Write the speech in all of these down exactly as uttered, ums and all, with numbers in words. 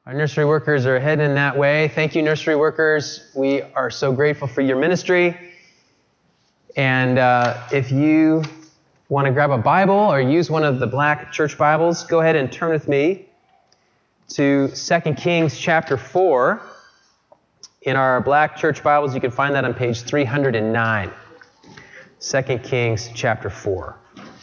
Our nursery workers are heading that way. Thank you, nursery workers. We are so grateful for your ministry. And uh, if you want to grab a Bible or use one of the black church Bibles, go ahead and turn with me to Second Kings chapter four. In our black church Bibles, you can find that on page three hundred nine. Second Kings chapter four.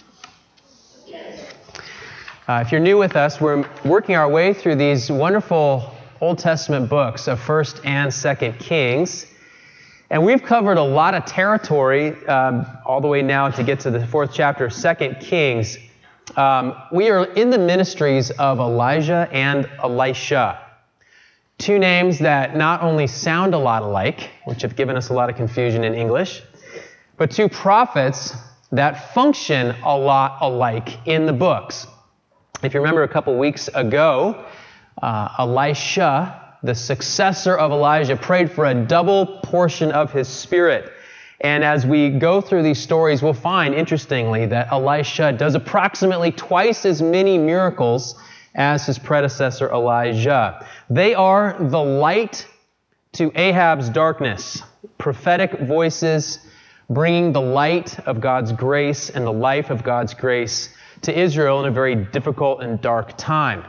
Uh, if you're new with us, we're working our way through these wonderful Old Testament books of First and Second Kings. And we've covered a lot of territory um, all the way now to get to the fourth chapter of Second Kings. Um, we are in the ministries of Elijah and Elisha. Two names that not only sound a lot alike, which have given us a lot of confusion in English, but two prophets that function a lot alike in the books. If you remember a couple weeks ago, uh, Elisha, the successor of Elijah, prayed for a double portion of his spirit. And as we go through these stories, we'll find, interestingly, that Elisha does approximately twice as many miracles as his predecessor Elijah. They are the light to Ahab's darkness, prophetic voices bringing the light of God's grace and the life of God's grace to Israel in a very difficult and dark time.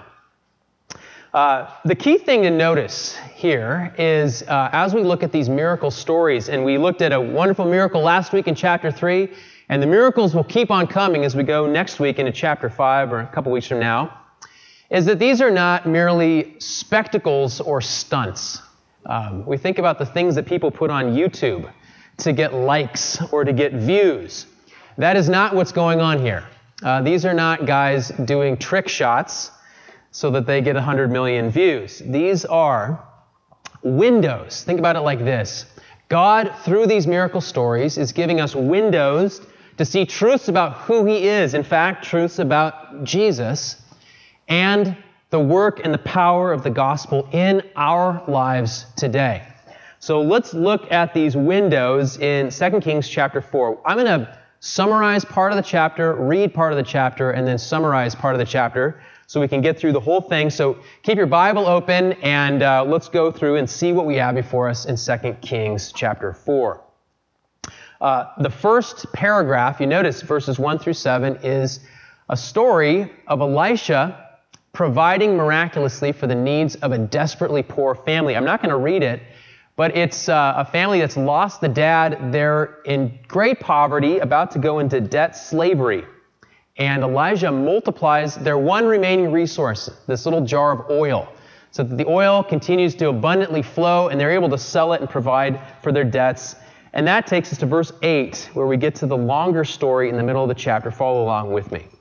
Uh, the key thing to notice here is uh, as we look at these miracle stories, and we looked at a wonderful miracle last week in chapter three, and the miracles will keep on coming as we go next week into chapter five or a couple weeks from now, is that these are not merely spectacles or stunts. Um, we think about the things that people put on YouTube to get likes or to get views. That is not what's going on here. Uh, these are not guys doing trick shots so that they get one hundred million views. These are windows. Think about it like this. God, through these miracle stories, is giving us windows to see truths about who He is. In fact, truths about Jesus and the work and the power of the gospel in our lives today. So let's look at these windows in Second Kings chapter four. I'm going to summarize part of the chapter, read part of the chapter, and then summarize part of the chapter so we can get through the whole thing. So keep your Bible open and uh, let's go through and see what we have before us in Second Kings chapter four. Uh, the first paragraph, you notice verses one through seven, is a story of Elisha providing miraculously for the needs of a desperately poor family. I'm not going to read it, but it's uh, a family that's lost the dad. They're in great poverty, about to go into debt slavery. And Elijah multiplies their one remaining resource, this little jar of oil, so that the oil continues to abundantly flow, and they're able to sell it and provide for their debts. And that takes us to verse eight, where we get to the longer story in the middle of the chapter. Follow along with me.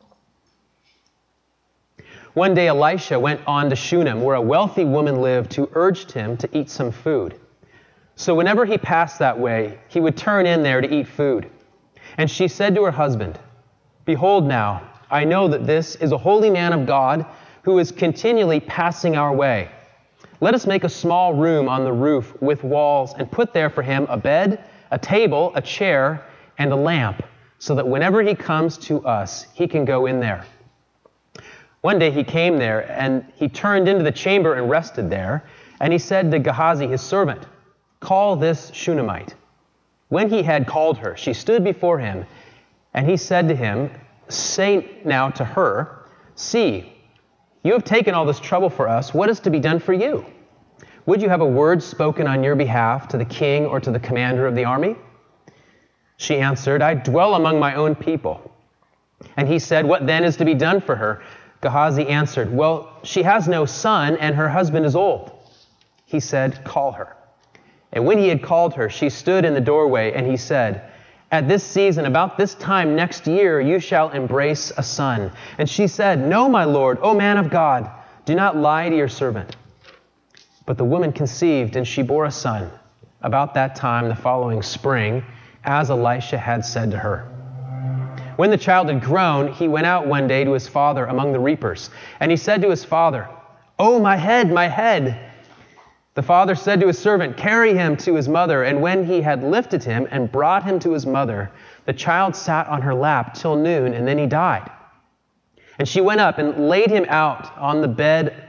One day Elisha went on to Shunem, where a wealthy woman lived, who urged him to eat some food. So whenever he passed that way, he would turn in there to eat food. And she said to her husband, "Behold now, I know that this is a holy man of God who is continually passing our way. Let us make a small room on the roof with walls and put there for him a bed, a table, a chair, and a lamp, so that whenever he comes to us, he can go in there." One day he came there, and he turned into the chamber and rested there. And he said to Gehazi, his servant, "Call this Shunammite." When he had called her, she stood before him, and he said to him, "Say now to her, 'See, you have taken all this trouble for us. What is to be done for you? Would you have a word spoken on your behalf to the king or to the commander of the army?" She answered, "I dwell among my own people." And he said, "What then is to be done for her?" Gehazi answered, "Well, she has no son, and her husband is old." He said, "Call her." And when he had called her, she stood in the doorway, and he said, "At this season, about this time next year, you shall embrace a son." And she said, "No, my lord, O man of God, do not lie to your servant." But the woman conceived, and she bore a son about that time the following spring, as Elisha had said to her. When the child had grown, he went out one day to his father among the reapers. And he said to his father, "Oh, my head, my head." The father said to his servant, "Carry him to his mother." And when he had lifted him and brought him to his mother, the child sat on her lap till noon, and then he died. And she went up and laid him out on the bed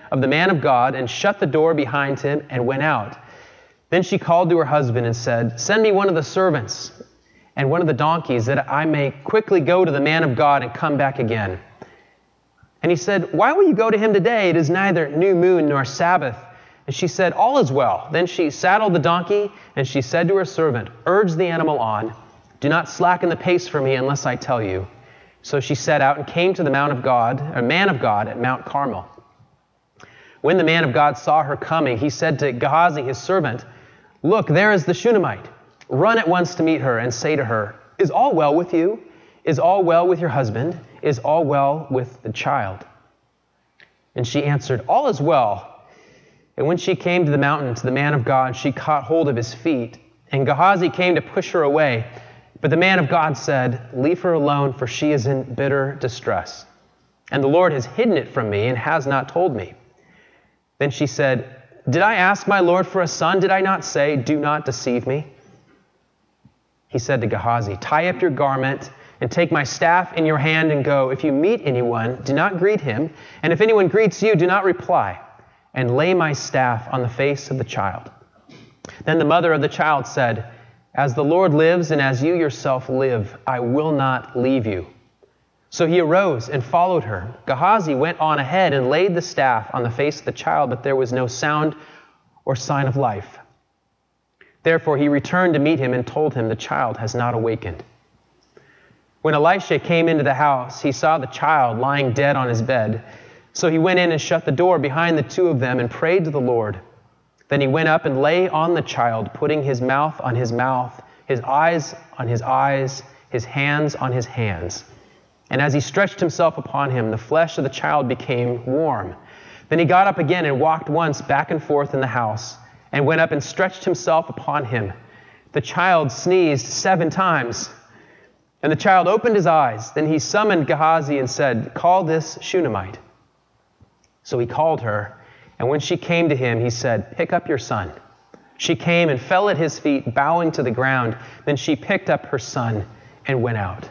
of the man of God and shut the door behind him and went out. Then she called to her husband and said, "Send me one of the servants and one of the donkeys, that I may quickly go to the man of God and come back again." And he said, "Why will you go to him today? It is neither new moon nor Sabbath." And she said, "All is well." Then she saddled the donkey, and she said to her servant, "Urge the animal on. Do not slacken the pace for me unless I tell you." So she set out and came to the Mount of God, or man of God at Mount Carmel. When the man of God saw her coming, he said to Gehazi, his servant, "Look, there is the Shunammite. Run at once to meet her and say to her, 'Is all well with you? Is all well with your husband? Is all well with the child?'" And she answered, "All is well." And when she came to the mountain, to the man of God, she caught hold of his feet. And Gehazi came to push her away. But the man of God said, "Leave her alone, for she is in bitter distress. And the Lord has hidden it from me and has not told me." Then she said, "Did I ask my Lord for a son? Did I not say, 'Do not deceive me'?" He said to Gehazi, "Tie up your garment and take my staff in your hand and go. If you meet anyone, do not greet him. And if anyone greets you, do not reply. And lay my staff on the face of the child." Then the mother of the child said, "As the Lord lives and as you yourself live, I will not leave you." So he arose and followed her. Gehazi went on ahead and laid the staff on the face of the child, but there was no sound or sign of life. Therefore he returned to meet him and told him, "The child has not awakened." When Elisha came into the house, he saw the child lying dead on his bed. So he went in and shut the door behind the two of them and prayed to the Lord. Then he went up and lay on the child, putting his mouth on his mouth, his eyes on his eyes, his hands on his hands. And as he stretched himself upon him, the flesh of the child became warm. Then he got up again and walked once back and forth in the house, and went up and stretched himself upon him. The child sneezed seven times, and the child opened his eyes. Then he summoned Gehazi and said, "Call this Shunammite." So he called her, and when she came to him, he said, "Pick up your son." She came and fell at his feet, bowing to the ground. Then she picked up her son and went out.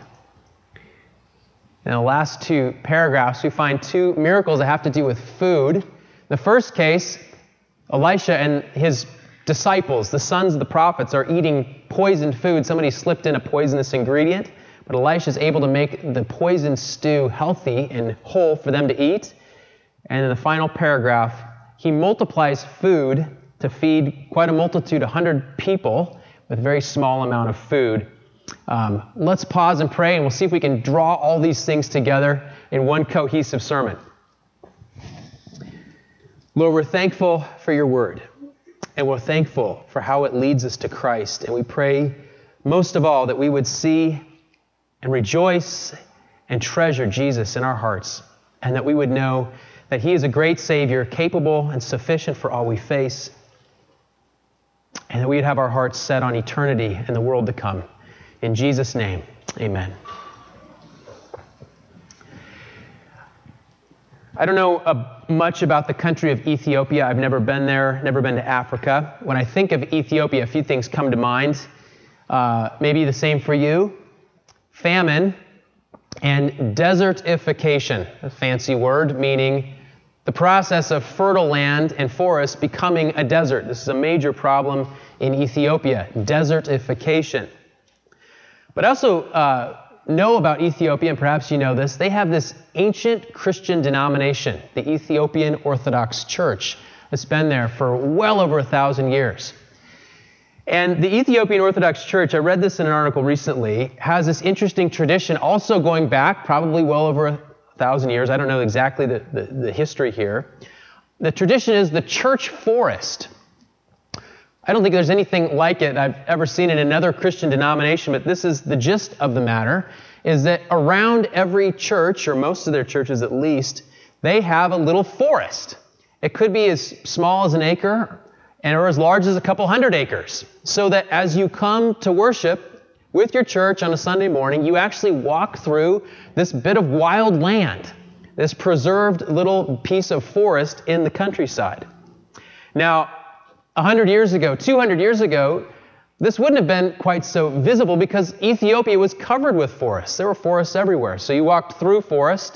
In the last two paragraphs, we find two miracles that have to do with food. The first case, Elisha and his disciples, the sons of the prophets, are eating poisoned food. Somebody slipped in a poisonous ingredient, but Elisha is able to make the poisoned stew healthy and whole for them to eat. And in the final paragraph, he multiplies food to feed quite a multitude, one hundred people, with a very small amount of food. Um, let's pause and pray, and we'll see if we can draw all these things together in one cohesive sermon. Lord, we're thankful for your word, and we're thankful for how it leads us to Christ. And we pray most of all that we would see and rejoice and treasure Jesus in our hearts, and that we would know that he is a great Savior, capable and sufficient for all we face, and that we would have our hearts set on eternity and the world to come. In Jesus' name, amen. I don't know uh, much about the country of Ethiopia. I've never been there, never been to Africa. When I think of Ethiopia, a few things come to mind. Uh, maybe the same for you. Famine and desertification, a fancy word meaning the process of fertile land and forest becoming a desert. This is a major problem in Ethiopia, desertification. But also uh, know about Ethiopia, and perhaps you know this, they have this ancient Christian denomination, the Ethiopian Orthodox Church. It's been there for well over a thousand years. And the Ethiopian Orthodox Church, I read this in an article recently, has this interesting tradition also going back probably well over a thousand years. I don't know exactly the, the, the history here. The tradition is the church forest. I don't think there's anything like it I've ever seen in another Christian denomination, but this is the gist of the matter, is that around every church, or most of their churches at least, they have a little forest. It could be as small as an acre, and or as large as a couple hundred acres, so that as you come to worship with your church on a Sunday morning, you actually walk through this bit of wild land, this preserved little piece of forest in the countryside. Now, one hundred years ago, two hundred years ago, this wouldn't have been quite so visible because Ethiopia was covered with forests. There were forests everywhere. So you walked through forest,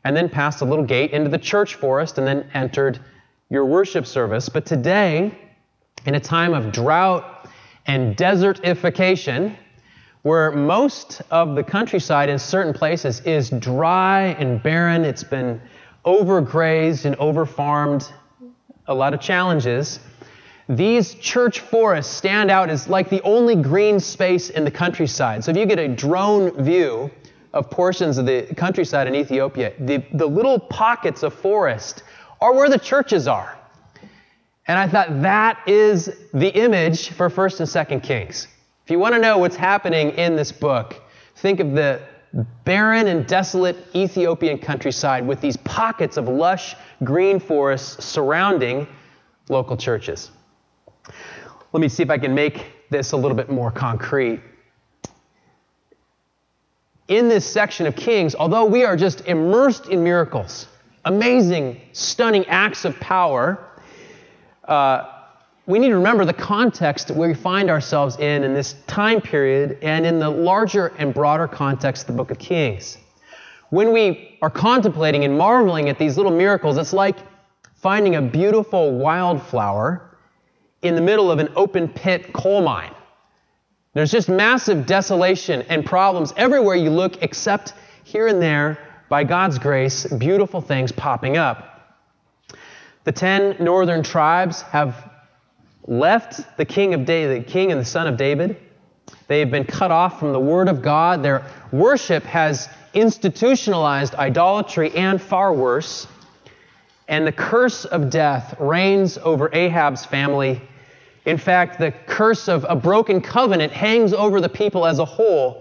and then passed a little gate into the church forest and then entered your worship service. But today, in a time of drought and desertification, where most of the countryside in certain places is dry and barren, it's been overgrazed and overfarmed, a lot of challenges, these church forests stand out as like the only green space in the countryside. So if you get a drone view of portions of the countryside in Ethiopia, the, the little pockets of forest are where the churches are. And I thought that is the image for First and Second Kings. If you want to know what's happening in this book, think of the barren and desolate Ethiopian countryside with these pockets of lush green forests surrounding local churches. Let me see if I can make this a little bit more concrete. In this section of Kings, although we are just immersed in miracles, amazing, stunning acts of power, uh, we need to remember the context that we find ourselves in in this time period and in the larger and broader context of the book of Kings. When we are contemplating and marveling at these little miracles, it's like finding a beautiful wildflower in the middle of an open pit coal mine. There's just massive desolation and problems everywhere you look, except here and there, by God's grace, beautiful things popping up. The ten northern tribes have left the king of David, the king and the son of David. They have been cut off from the word of God. Their worship has institutionalized idolatry and far worse. And the curse of death reigns over Ahab's family. In fact, the curse of a broken covenant hangs over the people as a whole.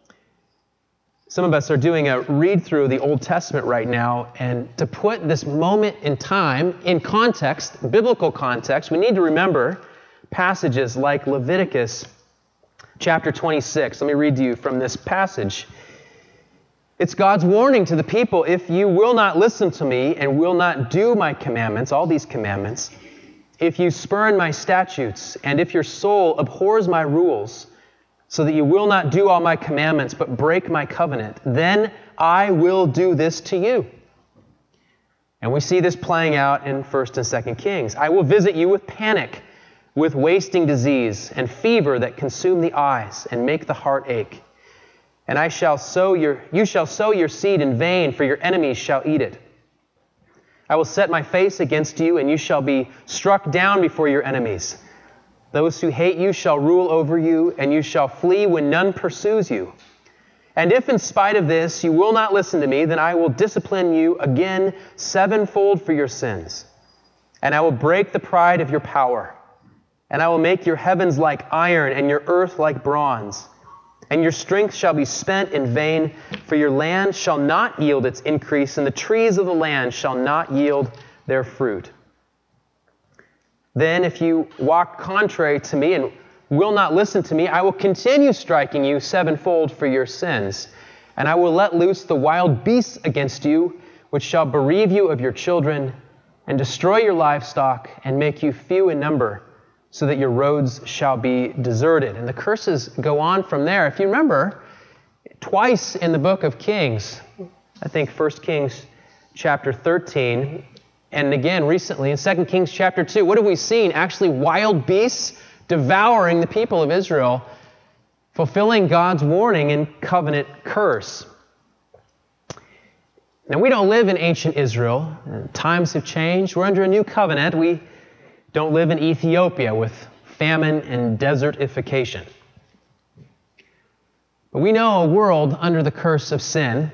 Some of us are doing a read-through of the Old Testament right now, and to put this moment in time in context, biblical context, we need to remember passages like Leviticus chapter twenty-six. Let me read to you from this passage. It's God's warning to the people: if you will not listen to me and will not do my commandments, all these commandments, if you spurn my statutes, and if your soul abhors my rules, so that you will not do all my commandments but break my covenant, then I will do this to you. And we see this playing out in First and Second Kings. I will visit you with panic, with wasting disease and fever that consume the eyes and make the heart ache. And I shall sow your, you shall sow your seed in vain, for your enemies shall eat it. I will set my face against you, and you shall be struck down before your enemies. Those who hate you shall rule over you, and you shall flee when none pursues you. And if in spite of this you will not listen to me, then I will discipline you again sevenfold for your sins. And I will break the pride of your power. And I will make your heavens like iron, and your earth like bronze. And your strength shall be spent in vain, for your land shall not yield its increase, and the trees of the land shall not yield their fruit. Then if you walk contrary to me and will not listen to me, I will continue striking you sevenfold for your sins. And I will let loose the wild beasts against you, which shall bereave you of your children, and destroy your livestock, and make you few in number, so that your roads shall be deserted. And the curses go on from there. If you remember, twice in the book of Kings, I think First Kings chapter thirteen, and again recently in Second Kings chapter two, what have we seen? Actually, wild beasts devouring the people of Israel, fulfilling God's warning and covenant curse. Now, we don't live in ancient Israel. Times have changed. We're under a new covenant. We don't live in Ethiopia with famine and desertification. But we know a world under the curse of sin.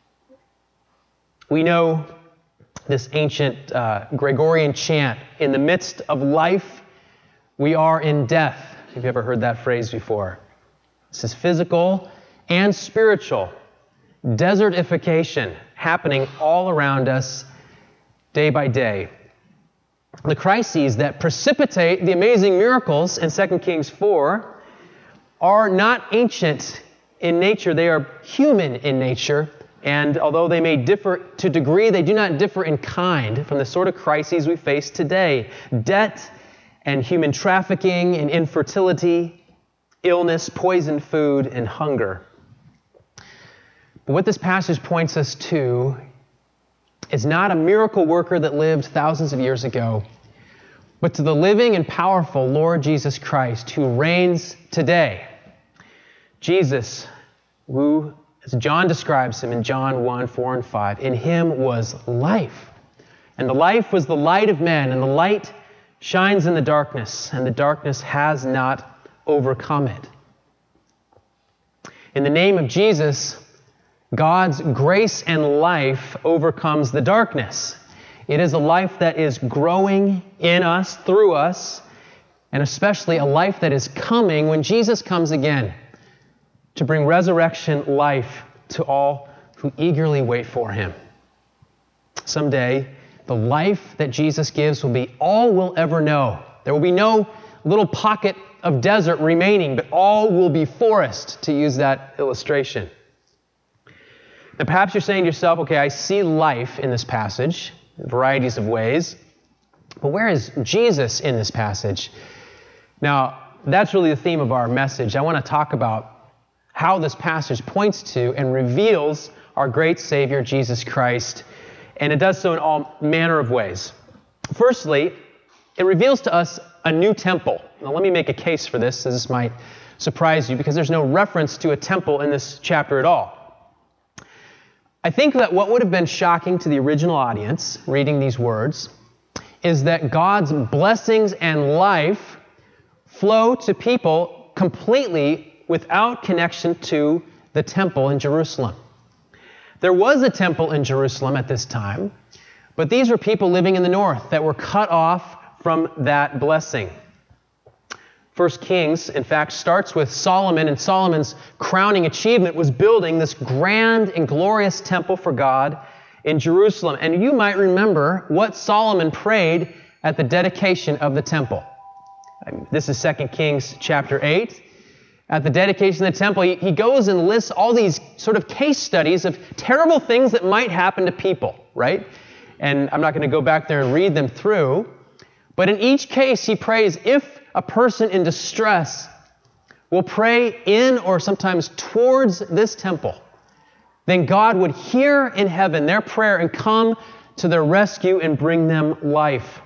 We know this ancient uh, Gregorian chant, in the midst of life, we are in death. Have you ever heard that phrase before? This is physical and spiritual desertification happening all around us day by day. The crises that precipitate the amazing miracles in Second Kings four are not ancient in nature. They are human in nature. And although they may differ to degree, they do not differ in kind from the sort of crises we face today. Debt and human trafficking and infertility, illness, poisoned food, and hunger. But what this passage points us to is not a miracle worker that lived thousands of years ago, but to the living and powerful Lord Jesus Christ, who reigns today. Jesus, who, as John describes him in John one, four, and five, in him was life. And the life was the light of men, and the light shines in the darkness, and the darkness has not overcome it. In the name of Jesus, God's grace and life overcomes the darkness. It is a life that is growing in us, through us, and especially a life that is coming when Jesus comes again to bring resurrection life to all who eagerly wait for him. Someday, the life that Jesus gives will be all we'll ever know. There will be no little pocket of desert remaining, but all will be forest, to use that illustration. Now, perhaps you're saying to yourself, okay, I see life in this passage, in varieties of ways, but where is Jesus in this passage? Now, that's really the theme of our message. I want to talk about how this passage points to and reveals our great Savior, Jesus Christ, and it does so in all manner of ways. Firstly, it reveals to us a new temple. Now, let me make a case for this, as this might surprise you, because there's no reference to a temple in this chapter at all. I think that what would have been shocking to the original audience reading these words is that God's blessings and life flow to people completely without connection to the temple in Jerusalem. There was a temple in Jerusalem at this time, but these were people living in the north that were cut off from that blessing. First Kings, in fact, starts with Solomon, and Solomon's crowning achievement was building this grand and glorious temple for God in Jerusalem. And you might remember what Solomon prayed at the dedication of the temple. This is Second Kings chapter eight. At the dedication of the temple, he, he goes and lists all these sort of case studies of terrible things that might happen to people, right? And I'm not going to go back there and read them through. But in each case, he prays, if a person in distress will pray in or sometimes towards this temple, then God would hear in heaven their prayer and come to their rescue and bring them life.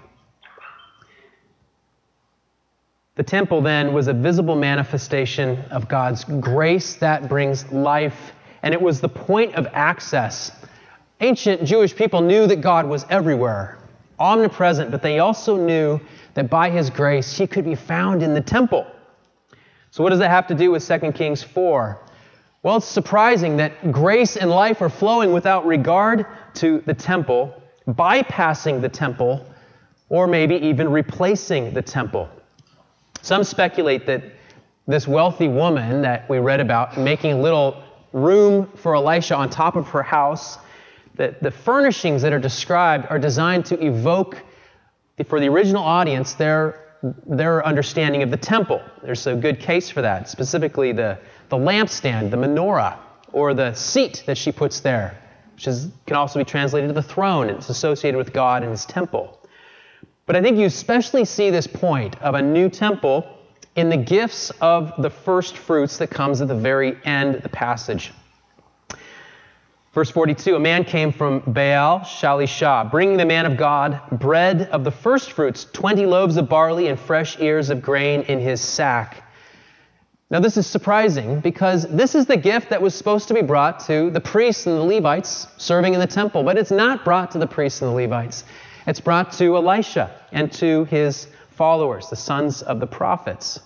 The temple then was a visible manifestation of God's grace that brings life, and it was the point of access. Ancient Jewish people knew that God was everywhere, omnipresent, but they also knew that by his grace he could be found in the temple. So what does that have to do with Second Kings four? Well, it's surprising that grace and life are flowing without regard to the temple, bypassing the temple, or maybe even replacing the temple. Some speculate that this wealthy woman that we read about, making a little room for Elisha on top of her house, that the furnishings that are described are designed to evoke, for the original audience, their, their understanding of the temple. There's a good case for that, specifically the, the lampstand, the menorah, or the seat that she puts there, which is, can also be translated to the throne. It's associated with God and his temple. But I think you especially see this point of a new temple in the gifts of the first fruits that comes at the very end of the passage. Verse forty-two, a man came from Baal Shalishah, bringing the man of God bread of the first fruits, twenty loaves of barley and fresh ears of grain in his sack. Now this is surprising because this is the gift that was supposed to be brought to the priests and the Levites serving in the temple, but it's not brought to the priests and the Levites. It's brought to Elisha and to his followers, the sons of the prophets.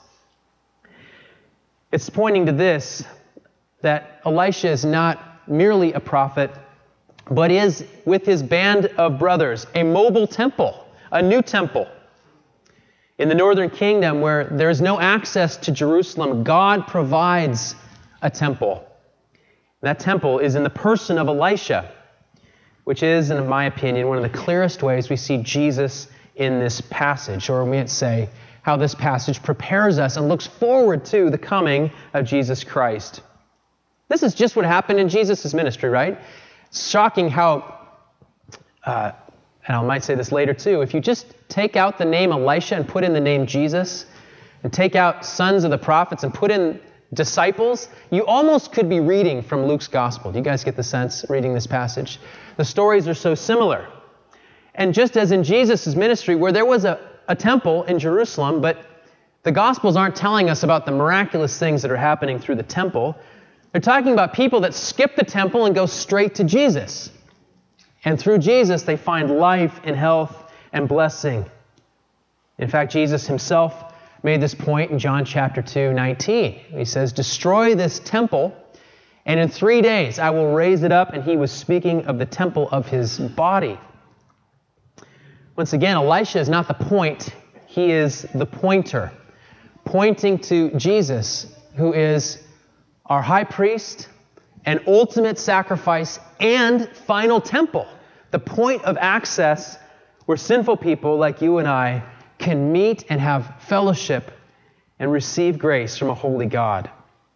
It's pointing to this, that Elisha is not merely a prophet, but is, with his band of brothers, a mobile temple, a new temple. In the northern kingdom, where there is no access to Jerusalem, God provides a temple. That temple is in the person of Elisha, which is, in my opinion, one of the clearest ways we see Jesus in this passage, or we might say how this passage prepares us and looks forward to the coming of Jesus Christ. This is just what happened in Jesus' ministry, right? It's shocking how, uh, and I might say this later too, if you just take out the name Elisha and put in the name Jesus, and take out sons of the prophets and put in disciples, you almost could be reading from Luke's gospel. Do you guys get the sense reading this passage? The stories are so similar. And just as in Jesus' ministry, where there was a, a temple in Jerusalem, but the Gospels aren't telling us about the miraculous things that are happening through the temple. They're talking about people that skip the temple and go straight to Jesus. And through Jesus, they find life and health and blessing. In fact, Jesus himself made this point in John chapter two, nineteen. He says, "Destroy this temple, and in three days I will raise it up." And he was speaking of the temple of his body. Once again, Elisha is not the point. He is the pointer, pointing to Jesus, who is our high priest, and ultimate sacrifice, and final temple. The point of access where sinful people like you and I can meet and have fellowship and receive grace from a holy God.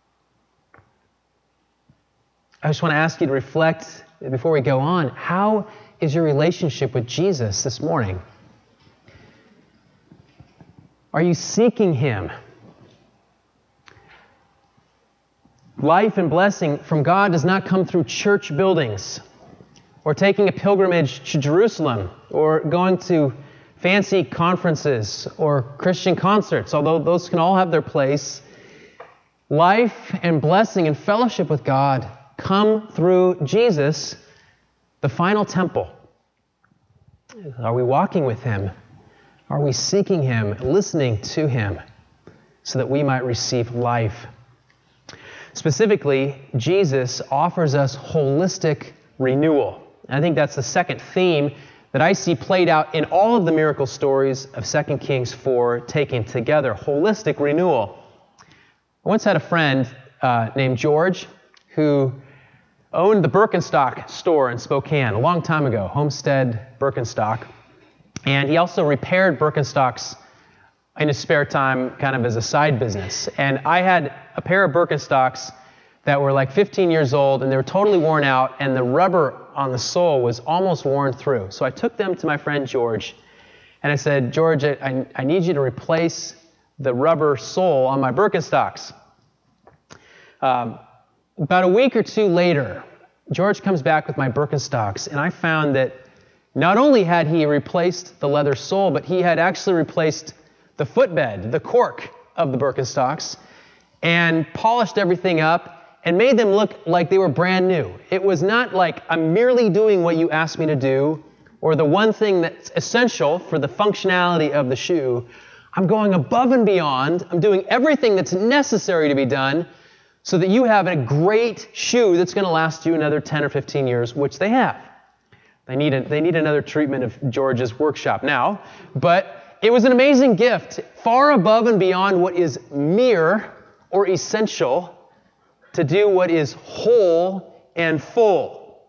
I just want to ask you to reflect, before we go on, how is your relationship with Jesus this morning? Are you seeking him? Life and blessing from God does not come through church buildings, or taking a pilgrimage to Jerusalem, or going to fancy conferences or Christian concerts, although those can all have their place. Life and blessing and fellowship with God come through Jesus, the final temple. Are we walking with him? Are we seeking him, listening to him, so that we might receive life? Specifically, Jesus offers us holistic renewal. And I think that's the second theme that I see played out in all of the miracle stories of Second Kings four taken together. Holistic renewal. I once had a friend uh, named George who owned the Birkenstock store in Spokane a long time ago, Homestead Birkenstock. And he also repaired Birkenstocks in his spare time, kind of as a side business. And I had a pair of Birkenstocks that were like fifteen years old, and they were totally worn out, and the rubber on the sole was almost worn through. So I took them to my friend George, and I said, "George, I, I need you to replace the rubber sole on my Birkenstocks." Um, about a week or two later, George comes back with my Birkenstocks, and I found that not only had he replaced the leather sole, but he had actually replaced the footbed, the cork of the Birkenstocks, and polished everything up and made them look like they were brand new. It was not like, I'm merely doing what you asked me to do, or the one thing that's essential for the functionality of the shoe. I'm going above and beyond. I'm doing everything that's necessary to be done so that you have a great shoe that's going to last you another ten or fifteen years, which they have. They need, a, they need another treatment of George's workshop now, but it was an amazing gift, far above and beyond what is mere or essential, to do what is whole and full.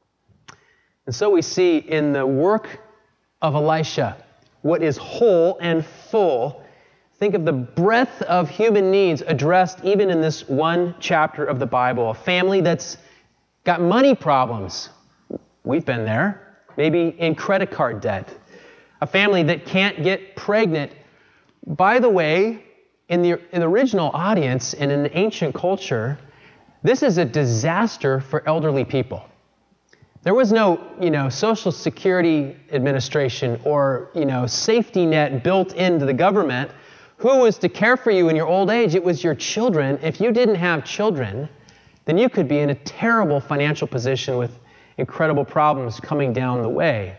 And so we see in the work of Elisha what is whole and full. Think of the breadth of human needs addressed even in this one chapter of the Bible. A family that's got money problems. We've been there. Maybe in credit card debt. A family that can't get pregnant. By the way, in the, in the original audience and in the ancient culture, this is a disaster for elderly people. There was no, you know, Social Security Administration or, you know, safety net built into the government. Who was to care for you in your old age? It was your children. If you didn't have children, then you could be in a terrible financial position with incredible problems coming down the way.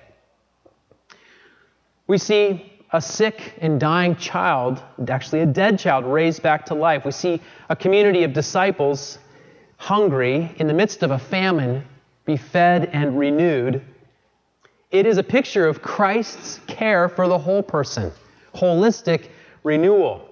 We see a sick and dying child, actually a dead child, raised back to life. We see a community of disciples hungry in the midst of a famine, be fed and renewed. It is a picture of Christ's care for the whole person, holistic renewal.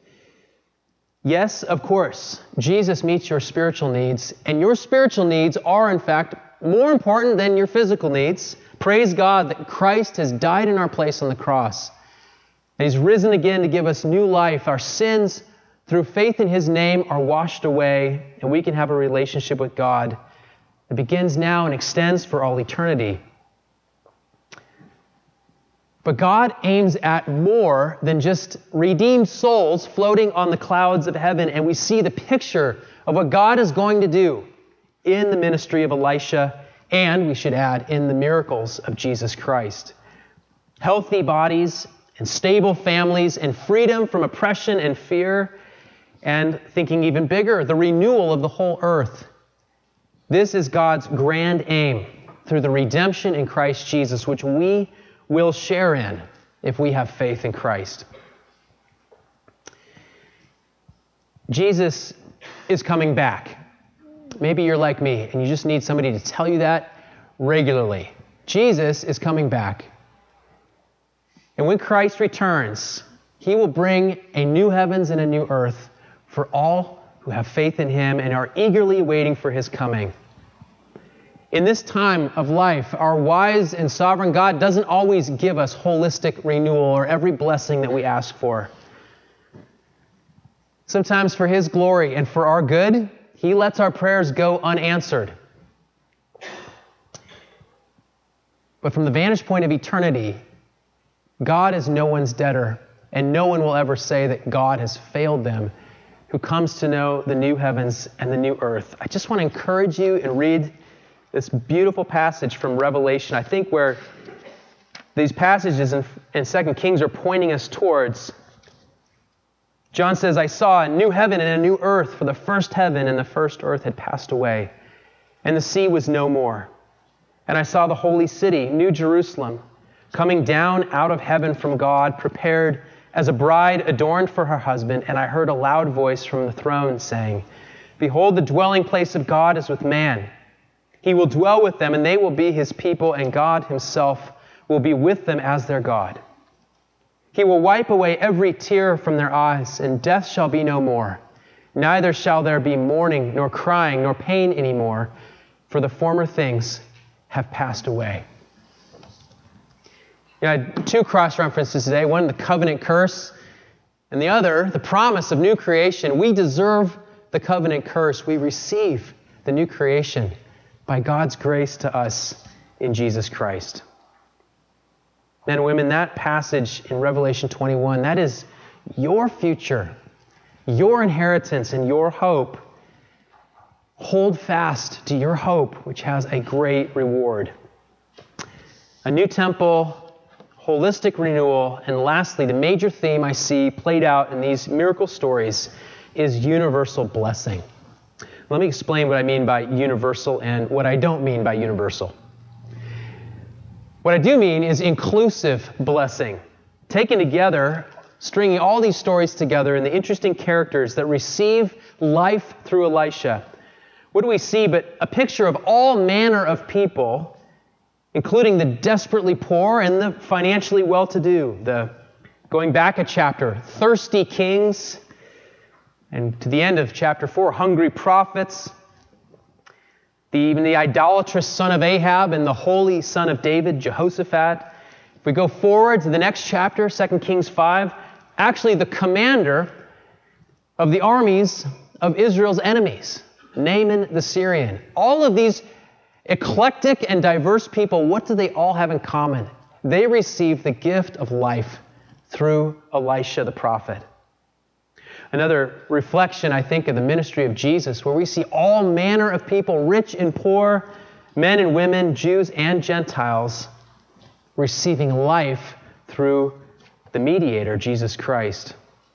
Yes, of course, Jesus meets your spiritual needs, and your spiritual needs are, in fact, more important than your physical needs. Praise God that Christ has died in our place on the cross, and He's risen again to give us new life. Our sins, through faith in His name, are washed away, and we can have a relationship with God that begins now and extends for all eternity. But God aims at more than just redeemed souls floating on the clouds of heaven, and we see the picture of what God is going to do in the ministry of Elisha, and we should add, in the miracles of Jesus Christ. Healthy bodies and stable families and freedom from oppression and fear, and thinking even bigger, the renewal of the whole earth. This is God's grand aim through the redemption in Christ Jesus, which we will share in if we have faith in Christ. Jesus is coming back. Maybe you're like me and you just need somebody to tell you that regularly. Jesus is coming back. And when Christ returns, he will bring a new heavens and a new earth for all who have faith in him and are eagerly waiting for his coming. In this time of life, our wise and sovereign God doesn't always give us holistic renewal or every blessing that we ask for. Sometimes for his glory and for our good, he lets our prayers go unanswered. But from the vantage point of eternity, God is no one's debtor, and no one will ever say that God has failed them who comes to know the new heavens and the new earth. I just want to encourage you and read this beautiful passage from Revelation, I think where these passages in, in Second Kings are pointing us towards. John says, I saw a new heaven and a new earth, for the first heaven and the first earth had passed away, and the sea was no more. And I saw the holy city, New Jerusalem, coming down out of heaven from God, prepared as a bride adorned for her husband. And I heard a loud voice from the throne saying, Behold, the dwelling place of God is with man. He will dwell with them, and they will be his people, and God himself will be with them as their God. He will wipe away every tear from their eyes, and death shall be no more. Neither shall there be mourning, nor crying, nor pain anymore, for the former things have passed away. You know, I had two cross references today. One, the covenant curse, and the other, the promise of new creation. We deserve the covenant curse. We receive the new creation by God's grace to us in Jesus Christ. Men and women, that passage in Revelation twenty-one, that is your future, your inheritance, and your hope. Hold fast to your hope, which has a great reward. A new temple, holistic renewal, and lastly, the major theme I see played out in these miracle stories is universal blessing. Let me explain what I mean by universal and what I don't mean by universal. What I do mean is inclusive blessing. Taken together, stringing all these stories together and the interesting characters that receive life through Elisha. What do we see but a picture of all manner of people, including the desperately poor and the financially well-to-do. The, going back a chapter, thirsty kings, and to the end of chapter four, hungry prophets, the, even the idolatrous son of Ahab and the holy son of David, Jehoshaphat. If we go forward to the next chapter, Second Kings five, actually the commander of the armies of Israel's enemies, Naaman the Syrian. All of these eclectic and diverse people, what do they all have in common? They received the gift of life through Elisha the prophet. Another reflection, I think, of the ministry of Jesus, where we see all manner of people, rich and poor, men and women, Jews and Gentiles, receiving life through the mediator, Jesus Christ.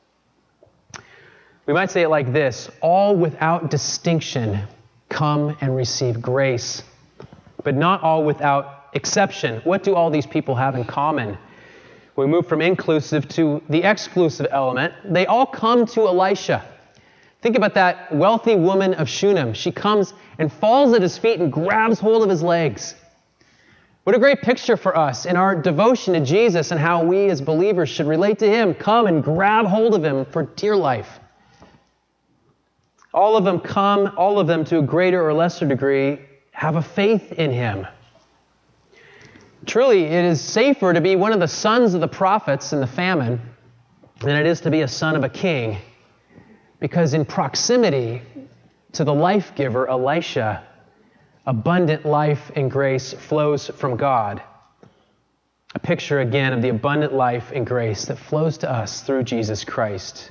We might say it like this: all without distinction come and receive grace, but not all without exception. What do all these people have in common? We move from inclusive to the exclusive element. They all come to Elisha. Think about that wealthy woman of Shunem. She comes and falls at his feet and grabs hold of his legs. What a great picture for us in our devotion to Jesus and how we as believers should relate to him. Come and grab hold of him for dear life. All of them come, all of them to a greater or lesser degree, have a faith in him. Truly, it is safer to be one of the sons of the prophets in the famine than it is to be a son of a king, because in proximity to the life giver, Elisha, abundant life and grace flows from God. A picture again of the abundant life and grace that flows to us through Jesus Christ.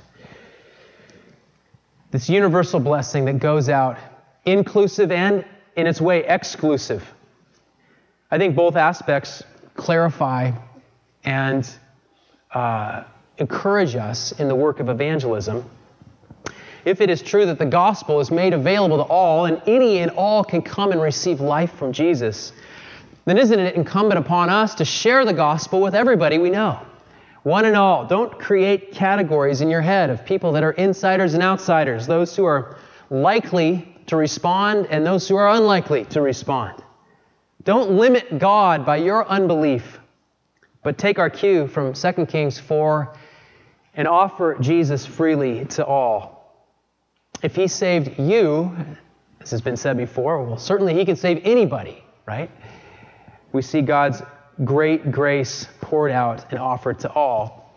This universal blessing that goes out inclusive and, in its way, exclusive. I think both aspects clarify and uh, encourage us in the work of evangelism. If it is true that the gospel is made available to all, and any and all can come and receive life from Jesus, then isn't it incumbent upon us to share the gospel with everybody we know? One and all. Don't create categories in your head of people that are insiders and outsiders, those who are likely to respond and those who are unlikely to respond. Don't limit God by your unbelief, but take our cue from Second Kings four and offer Jesus freely to all. If he saved you, as has been said before, well, certainly he can save anybody, right? We see God's great grace poured out and offered to all.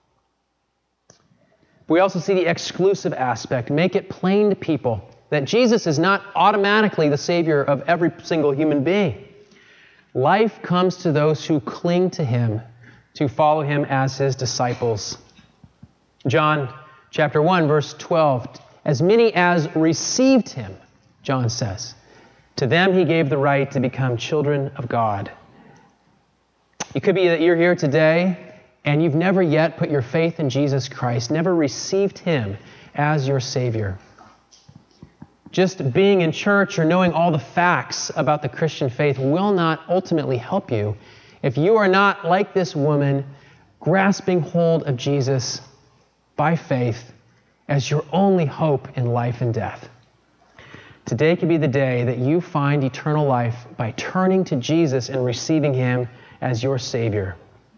We also see the exclusive aspect. Make it plain to people that Jesus is not automatically the Savior of every single human being. Life comes to those who cling to him, to follow him as his disciples. John chapter one, verse twelve, as many as received him, John says, to them he gave the right to become children of God. It could be that you're here today and you've never yet put your faith in Jesus Christ, never received him as your Savior. Just being in church or knowing all the facts about the Christian faith will not ultimately help you if you are not, like this woman, grasping hold of Jesus by faith as your only hope in life and death. Today could be the day that you find eternal life by turning to Jesus and receiving him as your Savior.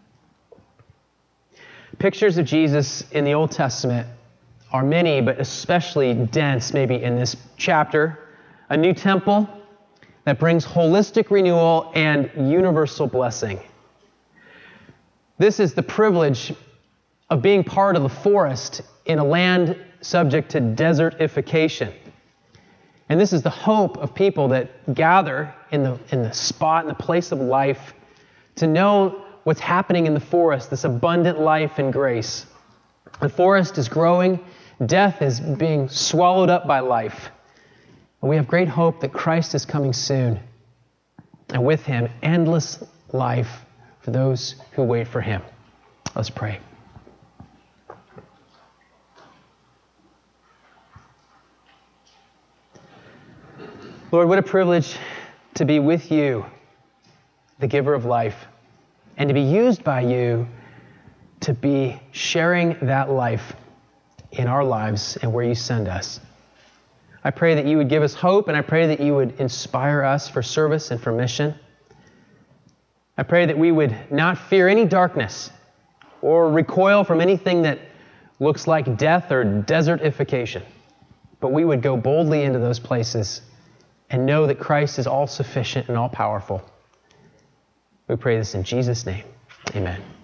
Pictures of Jesus in the Old Testament are many, but especially dense maybe in this chapter. A new temple that brings holistic renewal and universal blessing. This is the privilege of being part of the forest in a land subject to desertification. And this is the hope of people that gather in the, in the spot, in the place of life, to know what's happening in the forest, this abundant life and grace. The forest is growing, death is being swallowed up by life. And we have great hope that Christ is coming soon. And with him, endless life for those who wait for him. Let's pray. Lord, what a privilege to be with you, the giver of life, and to be used by you to be sharing that life in our lives and where you send us. I pray that you would give us hope, and I pray that you would inspire us for service and for mission. I pray that we would not fear any darkness or recoil from anything that looks like death or desertification, but we would go boldly into those places and know that Christ is all sufficient and all powerful. We pray this in Jesus' name. Amen.